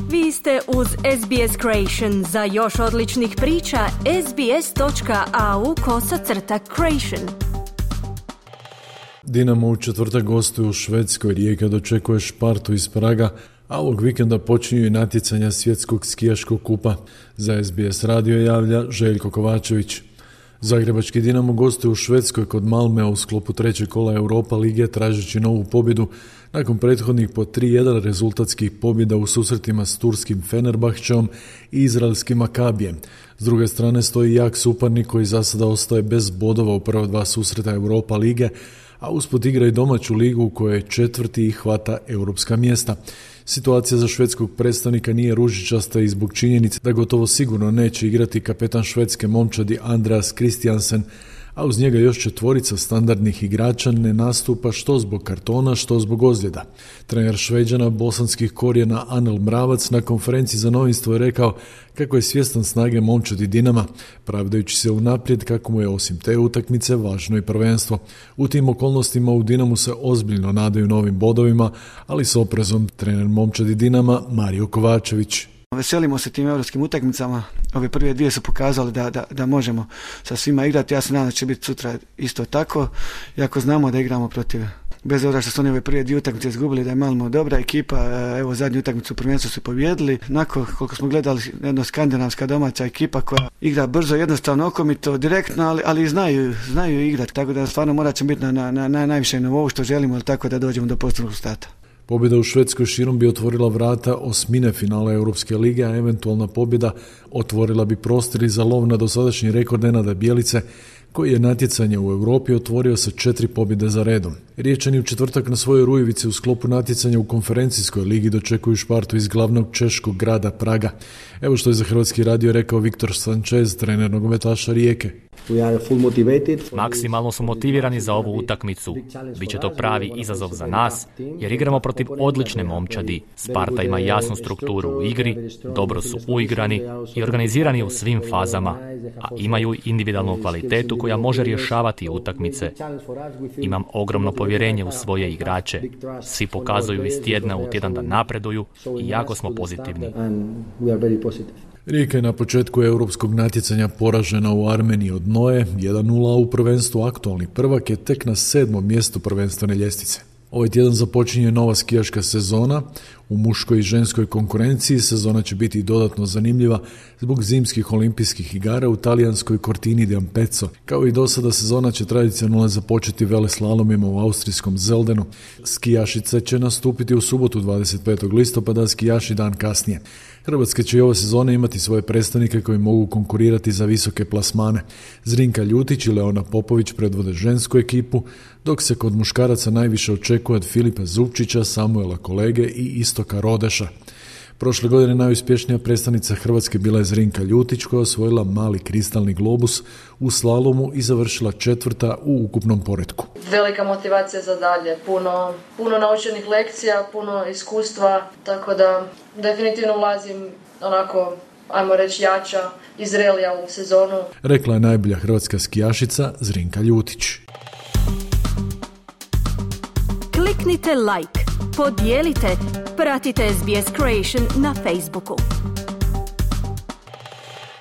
Vi ste uz SBS Creation. Za još odličnih priča, sbs.au/creation. Dinamo u četvrtak gostuje u Švedskoj. Rijeka dočekuje Spartu iz Praga, a ovog vikenda počinju i natjecanja svjetskog skijaškog kupa. Za SBS radio javlja Željko Kovačević. Zagrebački Dinamo gostuje u Švedskoj kod Malmea u sklopu trećeg kola Europa lige tražeći novu pobjedu nakon prethodnih po 3-1 rezultatskih pobjeda u susretima s turskim Fenerbahčeom i izraelskim Makabijem. S druge strane stoji jak suparnik koji za sada ostaje bez bodova u prva dva susreta Europa lige, a usput igra i domaću ligu u kojoj je četvrti i hvata europska mjesta. Situacija za švedskog predstavnika nije ružičasta i zbog činjenice da gotovo sigurno neće igrati kapetan švedske momčadi Andreas Christiansen, a uz njega još četvorica standardnih igrača ne nastupa što zbog kartona, što zbog ozljeda. Trener Šveđana bosanskih korijena Anel Mravac na konferenciji za novinstvo je rekao kako je svjestan snage momčadi Dinama, pravdajući se unaprijed kako mu je osim te utakmice važno i prvenstvo. U tim okolnostima u Dinamu se ozbiljno nadaju novim bodovima, ali s oprezom. Trener momčadi Dinama Mario Kovačević. Veselimo se tim europskim utakmicama. Ove prve dvije su pokazali da možemo sa svima igrati. Ja se nadam da će biti sutra isto tako. Iako znamo da igramo protiv, bez obzira što su oni ove prve dvije utakmice izgubili, da je Malmo dobra ekipa. Evo zadnju utakmicu u prvenstvu su pobijedili. Nakon koliko smo gledali, jedna skandinavska domaća ekipa koja igra brzo, jednostavno, okomito, direktno, ali znaju igrati. Tako da stvarno morat ćemo biti na najvišem nivou što želimo, ali tako da dođemo do posebnog rezultata. Pobjeda u Švedskoj širom bi otvorila vrata osmine finala Europske lige, a eventualna pobjeda otvorila bi prostor i za lov na dosadašnji rekord Nenada Bjelice, koji je natjecanje u Europi otvorio sa 4 pobjede za redom. Riječani u četvrtak na svojoj Rujevici u sklopu natjecanja u konferencijskoj ligi dočekuju Spartu iz glavnog češkog grada Praga. Evo što je za Hrvatski radio rekao Viktor Sanchez, trener nogometaša Rijeke. Maksimalno smo motivirani za ovu utakmicu. Biće to pravi izazov za nas, jer igramo protiv odlične momčadi. Sparta ima jasnu strukturu u igri, dobro su uigrani i organizirani u svim fazama, a imaju individualnu kvalitetu koja može rješavati utakmice. Imam ogromno povjerenje u svoje igrače. Svi pokazuju iz tjedna u tjedan da napreduju i jako smo pozitivni. Rijeka je na početku europskog natjecanja poražena u Armeniji od Noe 1-0, a u prvenstvu aktualni prvak je tek na 7. mjestu prvenstvene ljestvice. Ovaj tjedan započinje nova skijaška sezona. U muškoj i ženskoj konkurenciji sezona će biti dodatno zanimljiva zbog zimskih olimpijskih igara u talijanskoj Cortini d'Ampezzo. Kao i do sada, sezona će tradicionalno započeti veleslalomima u austrijskom Zeldenu. Skijašice će nastupiti u subotu 25. listopada, a skijaši dan kasnije. Hrvatska će i ove sezone imati svoje predstavnike koji mogu konkurirati za visoke plasmane. Zrinka Ljutić i Leona Popović predvode žensku ekipu, dok se kod muškaraca najviše očekuje od Filipa Zupčića, Samuela Kolege i Istoka Rodeša. Prošle godine najuspješnija predstavnica Hrvatske bila je Zrinka Ljutić, koja je osvojila mali kristalni globus u slalomu i završila 4. u ukupnom poretku. Velika motivacija za dalje, puno naučenih lekcija, puno iskustva, tako da definitivno ulazim onako, ajmo reći, jača i zrelija u sezonu. Rekla je najbolja hrvatska skijašica Zrinka Ljutić. Kliknite like, podijelite, pratite SBS Creation na Facebooku.